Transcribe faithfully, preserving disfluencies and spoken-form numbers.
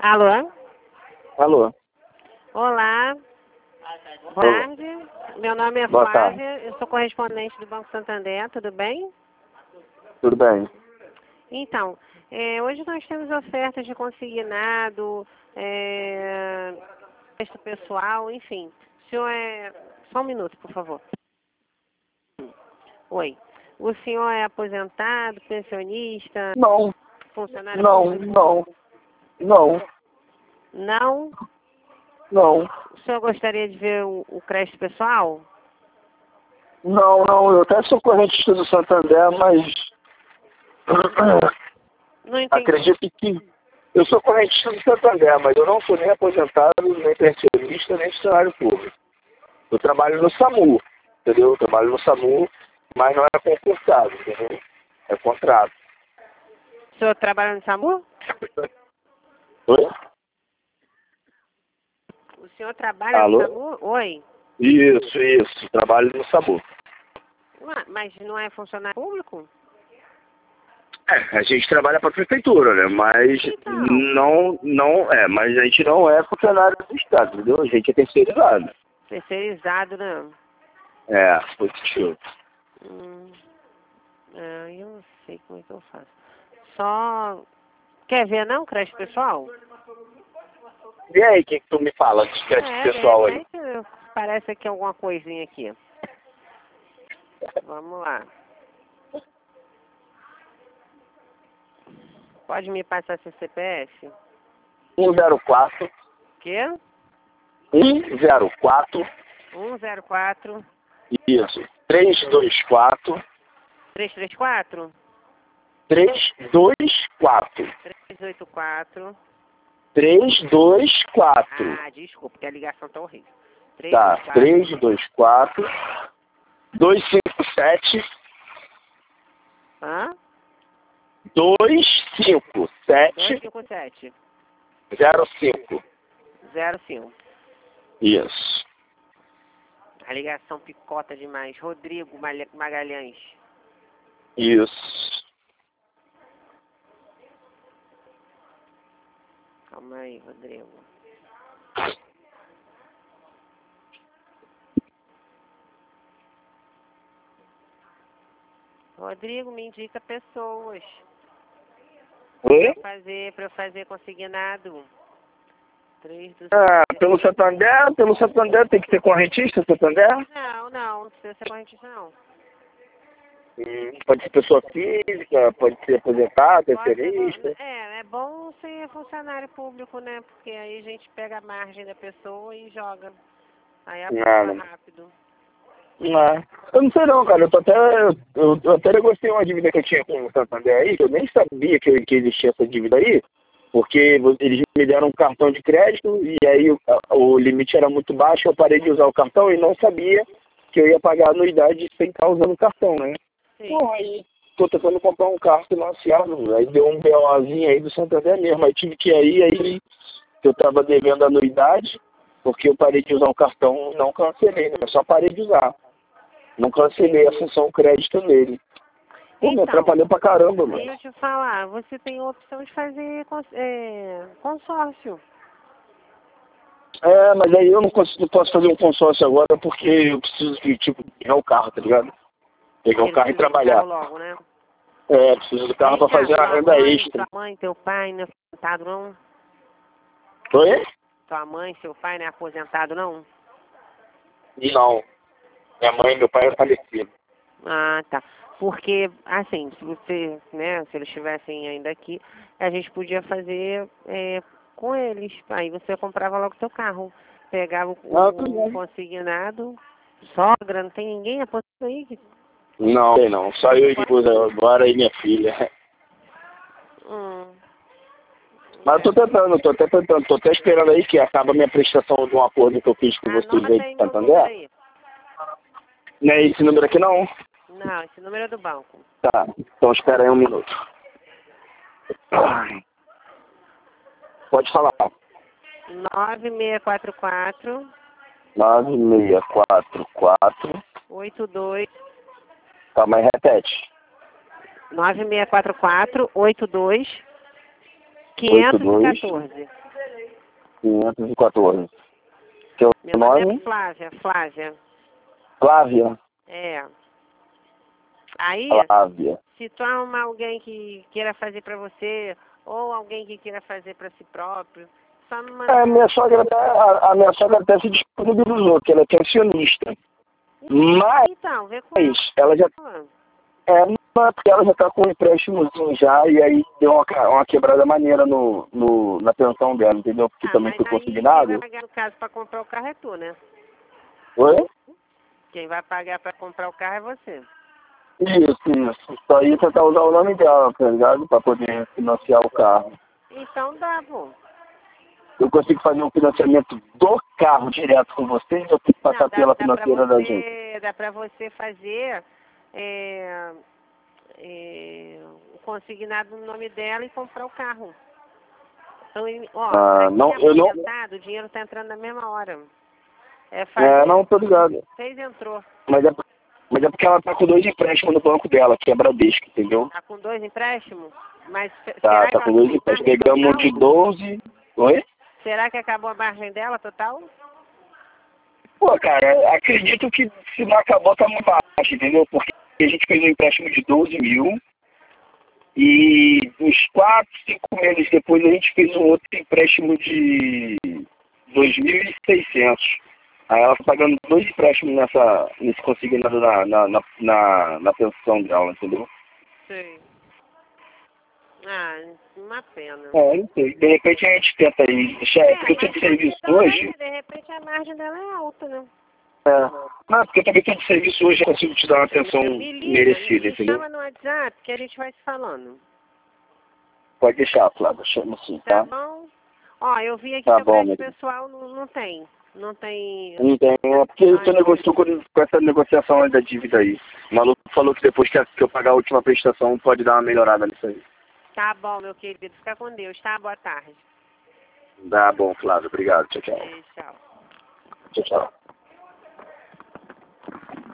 Alô? Alô? Olá. Boa tarde. Meu nome é Boa Flávia, tarde. eu sou correspondente do Banco Santander, tudo bem? Tudo bem? Então, é, hoje nós temos ofertas de consignado, é, texto pessoal, enfim. O senhor é... Só um minuto, por favor. Oi. O senhor é aposentado, pensionista, Não, funcionário não, público? não, não, Não? não, O senhor gostaria de ver o, o crédito pessoal? não, não. Eu até sou correntista do Santander, mas Não entendi. acredito que eu sou correntista do Santander, mas eu não sou nem aposentado, nem pensionista, nem funcionário público. Eu trabalho no SAMU, entendeu? Eu trabalho no SAMU, mas não é concursado, entendeu? É contrato. O senhor trabalha no SAMU? Oi? O senhor trabalha Alô? no SAMU? Oi. Isso, isso. Trabalho no SAMU. Ué, mas não é funcionário público? É, a gente trabalha para a prefeitura, né? Mas Então. não, não é, mas a gente não é funcionário do Estado, entendeu? A gente é terceirizado. Terceirizado, não. É, positivo. Hum, ah, eu não sei como é que eu faço. Só... Quer ver, não, crédito pessoal? E aí, o que, que tu me fala de crédito É, pessoal de aí? repente parece aqui alguma coisinha aqui. Vamos lá. Pode me passar seu C P F? um zero quatro, Quê? um zero quatro, um zero quatro, isso, trezentos e vinte e quatro, trezentos e trinta e quatro, trezentos e vinte e quatro, trezentos e oitenta e quatro. trezentos e vinte e quatro. Ah, desculpa, porque a ligação tá horrível. Tá, trezentos e vinte e quatro, duzentos e cinquenta e sete, Hã? duzentos e cinquenta e sete, dois cinco sete, zero cinco. zero cinco. Isso. A ligação picota demais. Rodrigo Malha- Magalhães. Isso. Calma aí, Rodrigo. Rodrigo, me indica pessoas. Oi? Pra fazer, pra eu fazer consignado. Três do... Ah, pelo Santander, pelo Santander tem que ser correntista, Santander? Não, não, não precisa ser correntista, não. Hum, pode ser pessoa física, pode ser aposentado, Pode ser, terceirista. é, é bom ser funcionário público, né? Porque aí a gente pega a margem da pessoa e joga. Aí aprova Nada. rápido. Não. Eu não sei não, cara. Eu tô até. Eu, eu até negociei uma dívida que eu tinha com o Santander aí, que eu nem sabia que, que existia essa dívida aí, porque eles me deram um cartão de crédito e aí o, o limite era muito baixo, eu parei de usar o cartão e não sabia que eu ia pagar a anuidade sem estar usando o cartão, né? Sim. Pô, aí tô tentando comprar um carro financiado, aí deu um BOzinho aí do Santander mesmo, aí tive que ir aí, aí eu tava devendo a anuidade, porque eu parei de usar o cartão, não cancelei, né? Eu só parei de usar. Não cancelei a função crédito nele. Pô, me Então, atrapalhou pra caramba, mano. deixa eu te falar, você tem a opção de fazer cons- é, consórcio. É, mas aí eu não, consigo, não posso fazer um consórcio agora porque eu preciso de, tipo, pegar o carro, tá ligado? Pegar o Ele carro e precisa do trabalhar. carro logo, né? É, preciso do carro Vem pra cá, fazer uma tua renda mãe, extra. tua mãe, teu pai não é aposentado, não? Oi? Tua mãe, seu pai não é aposentado, não? Não. Minha mãe e meu pai é falecido. Ah, tá. Porque, assim, se você, né, se eles estivessem ainda aqui, a gente podia fazer é, com eles. Aí você comprava logo seu carro. Pegava o, Ah, tudo o bem. consignado. Sogra, não tem ninguém aposentado aí? que- Não, sei não. Só eu e minha esposa agora e minha filha. Hum, Mas eu tô tentando, tô até tentando, tô até esperando aí que acaba a minha prestação de um acordo que eu fiz com vocês anota aí aí de meu número Santander. aí. Não é esse número aqui não? Não, esse número é do banco. Tá, então espera aí um minuto. Pode falar. nove seis quatro quatro, nove seis quatro quatro. oito dois. Calma aí, repete. nove seis quatro quatro, oito dois, oito quinhentos e dois. quatorze. quinhentos e quatorze. Seu Meu nome nome? é Flávia, Flávia. Flávia. É. Aí, Flávia. se tu arrumar alguém que queira fazer pra você, ou alguém que queira fazer pra si próprio, só me manda... É, a minha sogra até, a, a minha sogra até se disponibilizou, que ela é pensionista. Mas Então, vê com ela. ela já... É, mas porque ela já tá com um empréstimozinho já, e aí deu uma, ca- uma quebrada maneira no, no, na pensão dela, entendeu? Porque Ah, também mas foi aí consignado. quem vai pagar no caso pra comprar o carro é tu, né? Oi? Quem vai pagar pra comprar o carro é você. Isso, isso. Isso aí você tá usando o nome dela, tá ligado? Pra poder financiar o carro. Então dá, pô. Eu consigo fazer um financiamento do carro direto com vocês, ou eu tenho que passar Não, dá, pela dá pra financeira da gente? você, dá pra você fazer é, é, o consignado no nome dela e comprar o carro. Então, em- ó, Ah, pra não, quem é eu não... aposentado, o dinheiro tá entrando na mesma hora. É fazer, É, não, tô ligado. fez entrou. Mas é, mas é porque ela tá com dois empréstimos no banco dela, que é Bradesco, entendeu? Tá com dois empréstimos? Mas se- Tá, será tá que com ela dois tem empréstimos. margem Pegamos um total? de doze. Oi? Será que acabou a margem dela total? Pô, cara, acredito que se não acabou tá muito baixo, entendeu? Porque a gente fez um empréstimo de doze mil e uns quatro, cinco meses depois a gente fez um outro empréstimo de dois mil e seiscentos. Aí ela tá pagando dois empréstimos nessa, nesse consignado na, na, na, na, na pensão dela, entendeu? Sim. Ah, uma pena. É, não sei. De repente a gente tenta aí deixar, É, porque eu tô mas de pode serviço ser também, hoje. de repente a margem dela é alta, né? É. Não, porque eu também tô de serviço hoje, eu consigo te dar uma atenção Me liga, merecida, me entendeu? chama no WhatsApp que a gente vai se falando. Pode deixar, Flávia, chama assim, Tá tá? bom? Ó, eu vi aqui Tá que o bom, crédito meu. pessoal não, não tem. Não tem. Não tem, é porque eu tô negociando com, com essa negociação aí da dívida aí. O maluco falou que depois que, a- que eu pagar a última prestação pode dar uma melhorada nisso aí. Tá bom, meu querido. Fica com Deus, tá? Boa tarde. Tá bom, Flávio, obrigado. Tchau, tchau. Beijo, tchau. Tchau, tchau.